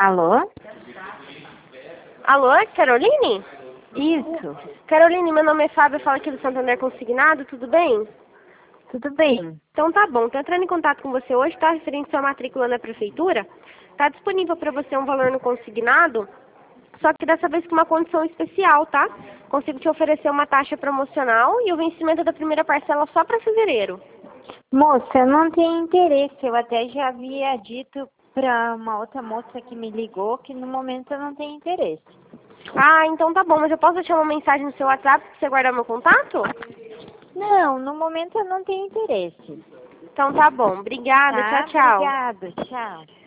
Alô? Alô, Caroline? Isso, Caroline, meu nome é Fábio, eu falo aqui do Santander Consignado, tudo bem? tudo bem. Então tá bom, tô entrando em contato com você hoje, tá? Referente à sua matrícula na prefeitura. Tá disponível para você um valor no consignado, só que dessa vez com uma condição especial, tá? Consigo te oferecer uma taxa promocional e o vencimento da primeira parcela só para fevereiro. Moça, eu não tenho interesse. Eu até já havia dito para uma outra moça que me ligou que no momento eu não tenho interesse. Ah, então tá bom, mas eu posso deixar uma mensagem no seu WhatsApp pra você guardar meu contato? Não, no momento eu não tenho interesse. Então tá bom, obrigada, tchau, Tá? tchau. Obrigada. Tchau.